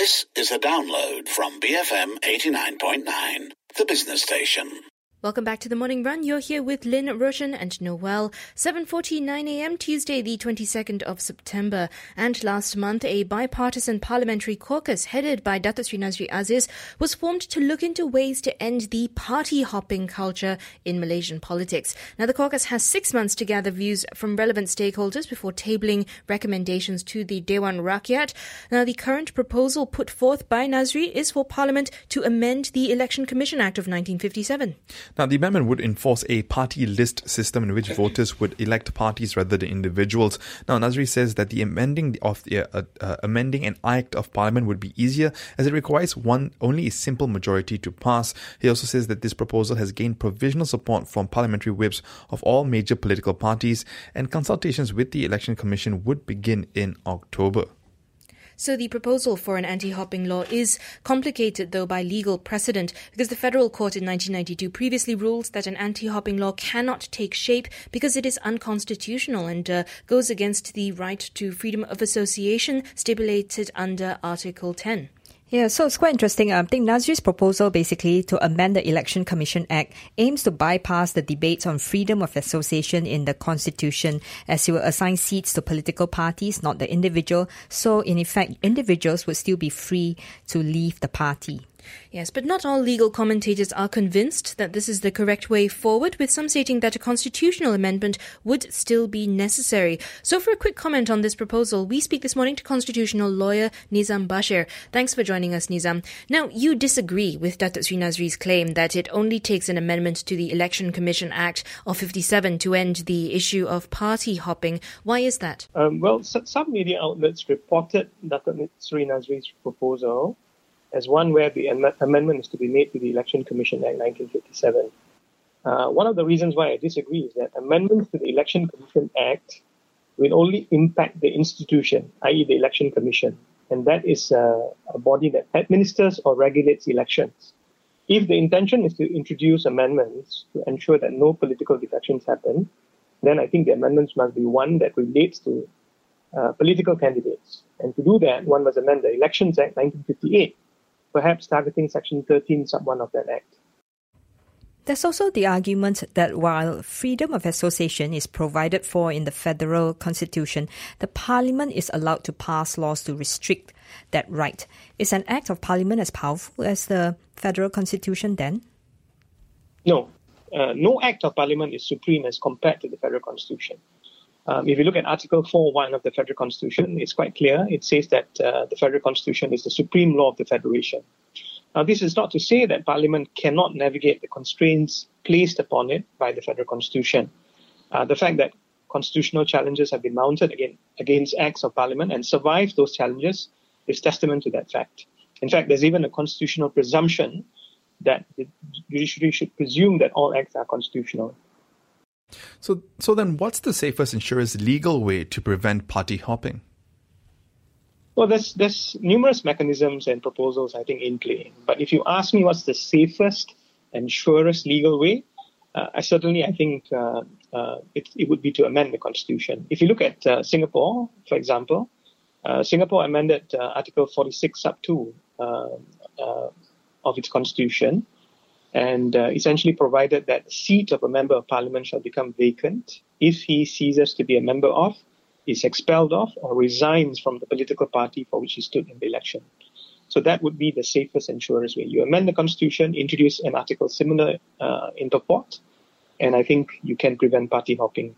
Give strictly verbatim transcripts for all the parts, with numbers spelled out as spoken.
This is a download from B F M eighty-nine point nine, the business station. Welcome back to the Morning Run. You're here with Lynn, Roshan and Noel. seven forty-nine a.m. Tuesday, the twenty-second of September. And last month, a bipartisan parliamentary caucus headed by Datuk Sri Nazri Aziz was formed to look into ways to end the party-hopping culture in Malaysian politics. Now, the caucus has six months to gather views from relevant stakeholders before tabling recommendations to the Dewan Rakyat. Now, the current proposal put forth by Nazri is for Parliament to amend the Election Commission Act of nineteen fifty-seven. Now, the amendment would enforce a party list system in which voters would elect parties rather than individuals. Now, Nazri says that the amending of the uh, uh, amending an Act of Parliament would be easier as it requires one only a simple majority to pass. He also says that this proposal has gained provisional support from parliamentary whips of all major political parties, and consultations with the Election Commission would begin in October. So the proposal for an anti-hopping law is complicated, though, by legal precedent, because the Federal Court in nineteen ninety-two previously ruled that an anti-hopping law cannot take shape because it is unconstitutional and uh, goes against the right to freedom of association stipulated under Article ten. Yeah, so it's quite interesting. I think Nazri's proposal basically to amend the Election Commission Act aims to bypass the debates on freedom of association in the Constitution, as it will assign seats to political parties, not the individual. So in effect, individuals would still be free to leave the party. Yes, but not all legal commentators are convinced that this is the correct way forward, with some stating that a constitutional amendment would still be necessary. So for a quick comment on this proposal, we speak this morning to constitutional lawyer Nizam Bashir. Thanks for joining us, Nizam. Now, you disagree with Datuk Sri Nazri's claim that it only takes an amendment to the Election Commission Act of fifty-seven to end the issue of party hopping. Why is that? Um, well, some media outlets reported Datuk Sri Nazri's proposal as one where the am- amendment is to be made to the Election Commission Act nineteen fifty-seven. Uh, one of the reasons why I disagree is that amendments to the Election Commission Act will only impact the institution, that is the Election Commission, and that is uh, a body that administers or regulates elections. If the intention is to introduce amendments to ensure that no political defections happen, then I think the amendments must be one that relates to uh, political candidates. And to do that, one must amend the Elections Act nineteen fifty-eight, perhaps targeting Section thirteen, sub one of that Act. There's also the argument that while freedom of association is provided for in the federal constitution, the parliament is allowed to pass laws to restrict that right. Is an act of parliament as powerful as the federal constitution then? No. Uh, no act of parliament is supreme as compared to the federal constitution. Um, if you look at Article four one of the Federal Constitution, it's quite clear. It says that uh, the Federal Constitution is the supreme law of the Federation. Now, this is not to say that Parliament cannot navigate the constraints placed upon it by the Federal Constitution. Uh, the fact that constitutional challenges have been mounted again, against acts of Parliament and survived those challenges is testament to that fact. In fact, there's even a constitutional presumption that the judiciary should presume that all acts are constitutional. So, so then what's the safest and surest legal way to prevent party hopping? Well, there's there's numerous mechanisms and proposals, I think, in play. But if you ask me what's the safest and surest legal way, uh, I certainly, I think uh, uh, it, it would be to amend the Constitution. If you look at uh, Singapore, for example, uh, Singapore amended uh, Article forty-six, sub two uh, uh, of its Constitution, and uh, essentially provided that the seat of a member of parliament shall become vacant if he ceases to be a member of, is expelled of, or resigns from the political party for which he stood in the election. So that would be the safest and surest way. You amend the Constitution, introduce an article similar uh, in purport, and I think you can prevent party hopping.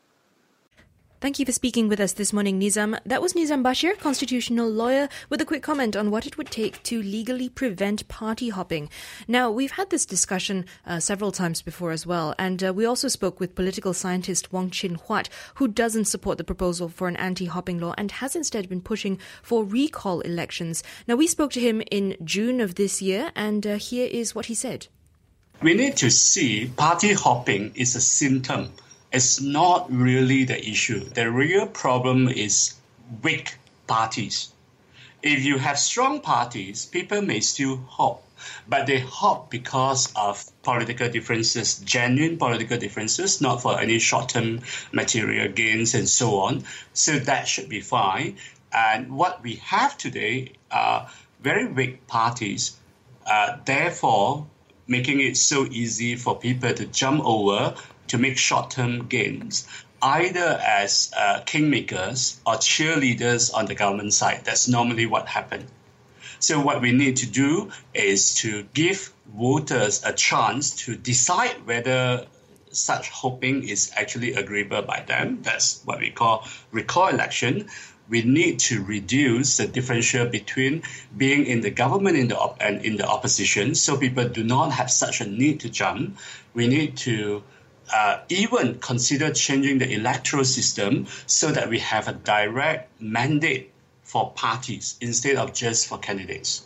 Thank you for speaking with us this morning, Nizam. That was Nizam Bashir, constitutional lawyer, with a quick comment on what it would take to legally prevent party hopping. Now, we've had this discussion uh, several times before as well, and uh, we also spoke with political scientist Wong Chin Huat, who doesn't support the proposal for an anti-hopping law and has instead been pushing for recall elections. Now, we spoke to him in June of this year, and uh, here is what he said. We need to see party hopping is a symptom. It's not really the issue. The real problem is weak parties. If you have strong parties, people may still hop, but they hop because of political differences, genuine political differences, not for any short-term material gains and so on. So that should be fine. And what we have today are very weak parties, uh, therefore making it so easy for people to jump over to make short-term gains, either as uh, kingmakers or cheerleaders on the government side. That's normally what happens. So what we need to do is to give voters a chance to decide whether such hoping is actually agreeable by them. That's what we call recall election. We need to reduce the differential between being in the government in the op- and in the opposition, so people do not have such a need to jump. We need to uh, even consider changing the electoral system so that we have a direct mandate for parties instead of just for candidates.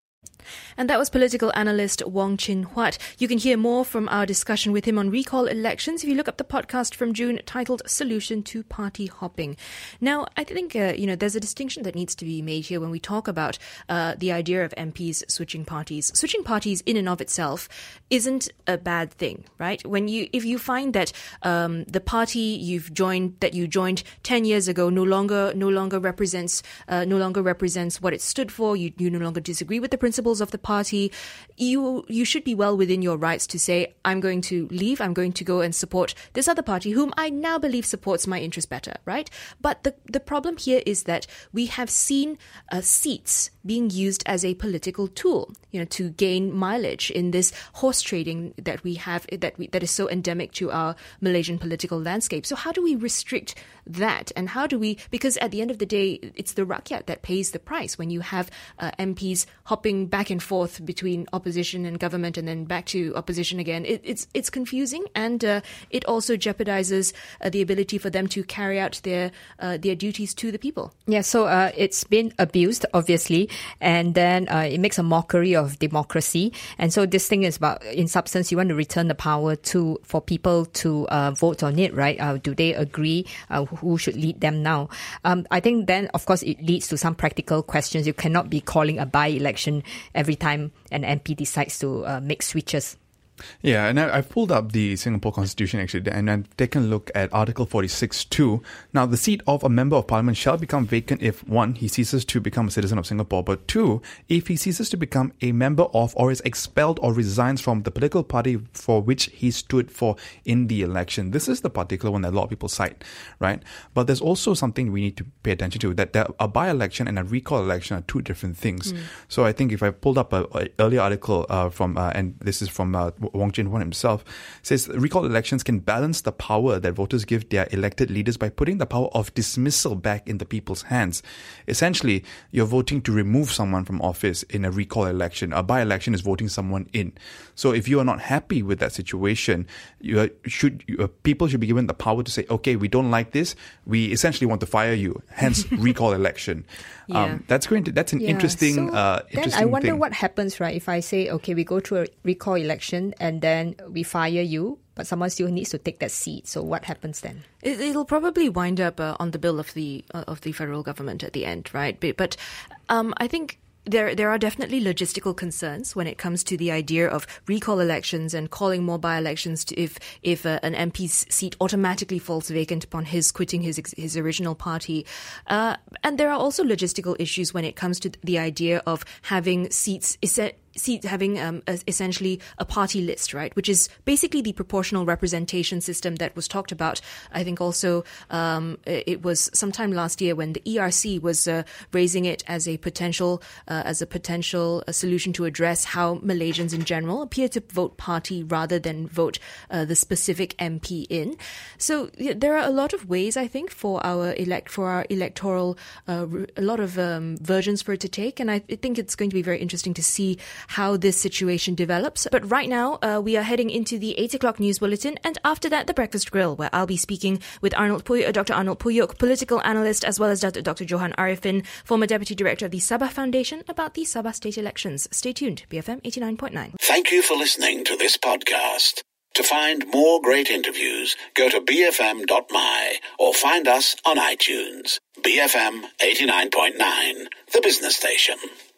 And that was political analyst Wong Chin Huat. You can hear more from our discussion with him on recall elections if you look up the podcast from June titled Solution to Party Hopping. Now, I think, uh, you know, there's a distinction that needs to be made here when we talk about uh, the idea of M Ps switching parties. Switching parties in and of itself isn't a bad thing, right? When you, if you find that um, the party you've joined, that you joined ten years ago no longer, no longer represents, uh, no longer represents what it stood for, you, you no longer disagree with the principles of the party, you you should be well within your rights to say, I'm going to leave, I'm going to go and support this other party whom I now believe supports my interest better, right? But the, the problem here is that we have seen uh, seats being used as a political tool, you know, to gain mileage in this horse trading that we have, that we, that is so endemic to our Malaysian political landscape. So how do we restrict that? And how do we, because at the end of the day, it's the rakyat that pays the price when you have uh, M Ps hopping back and forth between opposition and government and then back to opposition again. It, it's it's confusing, and uh, it also jeopardizes uh, the ability for them to carry out their uh, their duties to the people. Yeah, so uh, it's been abused, obviously, and then uh, it makes a mockery of democracy. And so this thing is about, in substance, you want to return the power to for people to uh, vote on it, right? Uh, do they agree uh, who should lead them now? Um, I think then, of course, it leads to some practical questions. You cannot be calling a by-election every time an M P decides to uh, make switches. Yeah, and I, I've pulled up the Singapore Constitution actually, and I've taken a look at Article forty-six two. Now, the seat of a Member of Parliament shall become vacant if, one, he ceases to become a citizen of Singapore, but two, if he ceases to become a member of or is expelled or resigns from the political party for which he stood for in the election. This is the particular one that a lot of people cite, right? But there's also something we need to pay attention to, that a by-election and a recall election are two different things. Mm. So I think if I pulled up an earlier article uh, from, uh, and this is from uh, Wong Chin Huat himself, says recall elections can balance the power that voters give their elected leaders by putting the power of dismissal back in the people's hands. Essentially, you're voting to remove someone from office in a recall election. A by-election is voting someone in. So if you are not happy with that situation, you are, should you, uh, people should be given the power to say, okay, we don't like this. We essentially want to fire you. Hence, recall election. Yeah. Um, that's going to that's an yeah. interesting. So uh, interesting then I wonder thing. what happens, right? If I say, okay, we go through a recall election and then we fire you, but someone still needs to take that seat. So what happens then? It, it'll probably wind up uh, on the bill of the uh, of the federal government at the end, right? But, but um, I think There there are definitely logistical concerns when it comes to the idea of recall elections and calling more by-elections to if if uh, an M P's seat automatically falls vacant upon his quitting his his original party. Uh, and there are also logistical issues when it comes to the idea of having seats seat having um, a, essentially a party list, right, which is basically the proportional representation system that was talked about. I think also um, it was sometime last year when the E R C was uh, raising it as a potential uh, as a potential uh, solution to address how Malaysians in general appear to vote party rather than vote uh, the specific M P in. So yeah, there are a lot of ways, I think, for our elect for our electoral uh, a lot of um, versions for it to take, and I think it's going to be very interesting to see how this situation develops. But right now, uh, we are heading into the eight o'clock news bulletin, and after that, the Breakfast Grill, where I'll be speaking with Arnold Puyuk, Doctor Arnold Puyuk, political analyst, as well as Doctor Johan Arifin, former deputy director of the Sabah Foundation, about the Sabah state elections. Stay tuned, B F M eighty-nine point nine. Thank you for listening to this podcast. To find more great interviews, go to b f m dot m y or find us on iTunes. B F M eighty-nine point nine, the business station.